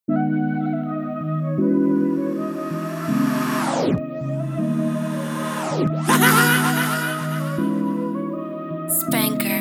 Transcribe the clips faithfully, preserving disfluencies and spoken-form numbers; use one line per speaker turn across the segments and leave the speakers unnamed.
Spanker.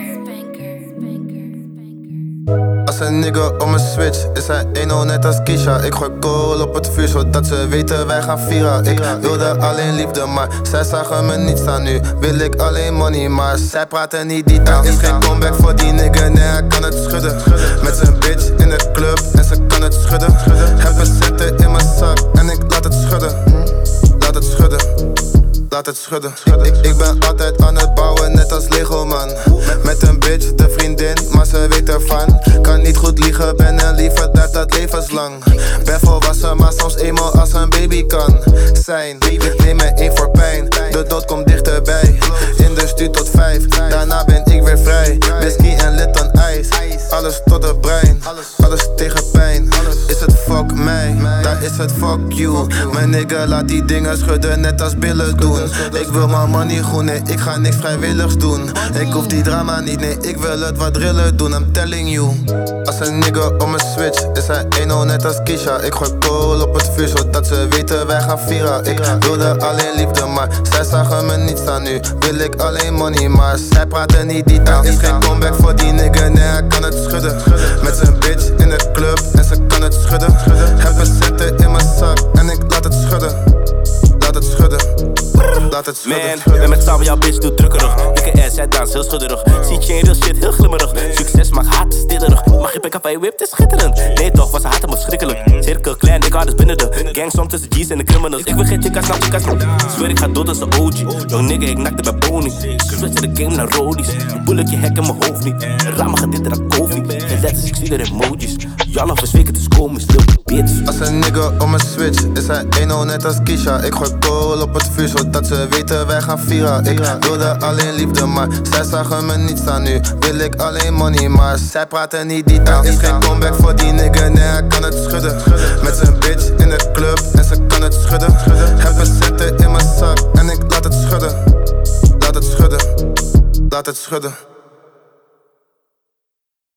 Als een nigga om me switch, is hij één nul net als Keisha. Ik gooi kool op het vuur, zodat ze weten wij gaan vieren. Ik wilde alleen liefde, maar zij zagen me niet staan. Nu wil ik alleen money, maar zij praten niet die taal. Is geen comeback voor die nigga, nee hij kan het schudden. Met zijn bitch in de club en ze kan het schudden. Heb een centen in mijn zak en ik laat het schudden. Laat het schudden. Laat het schudden. Ik, ik ben altijd aan het bouwen, net als Lego man. Met, met een bitch, de vriendin, maar ze weet ervan. Kan niet goed liegen, ben een liever dat dat levenslang. Ben volwassen, maar soms eenmaal als een baby kan zijn. Ik neem me één voor pijn, de dood komt dichterbij. In de stuur tot vijf, daarna ben ik weer vrij. Whisky en lid aan ijs, alles tot het brein. Alles tegen pijn, is het fuck mij, daar is het fuck you. Mijn nigga laat die dingen schudden, net als billen doen. Ik wil mijn money groen, nee, ik ga niks vrijwilligs doen. Ik hoef die drama niet, nee, ik wil het wat drillen doen. I'm telling you. Als een nigga om me switch, is hij één nul net als Keisha. Ik gooi kool op het vuur, zodat ze weten wij gaan vieren. Ik wilde alleen liefde, maar zij zagen me niet staan. Nu wil ik alleen money, maar zij praten niet die taal. Is geen comeback voor die nigga, nee hij kan het schudden. Met zijn bitch in de club en ze kan het schudden. Heb een centen in mijn zak en ik laat het schudden. Laat het schudden. Laat het schudden.
Man, ik ben met samen, jouw bitch doet drukkerig. Dikke ass, hij dans heel schudderig. Ziet je in real shit, heel glimmerig. Succes maakt haat stillerig. Mag je pick-up, hij whipt is schitterend. Nee toch, was haat hem verschrikkelijk. Cirkel klein, ik hard is binnen de gang soms tussen G's en de criminals. Ik wil geen chicka, snap chicka, snap. Zweer ik ga dood als de O G. Young nigga, ik nakte bij Bonnie. Switchen de game naar Rodies. Een bulletje hek in mijn hoofd niet. Een ramen gaat dit en dat koofie. En letters, ik zie er emojis. Jan of verzweken te komen, stil bitch.
Als een nigga om me switch, is hij één nul net als Keisha. Ik gooi kool op het vuur, zodat ze weten wij gaan vieren. Ik wilde alleen liefde, maar zij zagen me niet staan. Nu wil ik alleen money, maar zij praten niet die taal. Is geen comeback voor die nigga, nee hij kan het schudden. Met zijn bitch in de club en ze kan het schudden. Heb een centen in mijn zak en ik laat het schudden. Laat het schudden. Laat het schudden.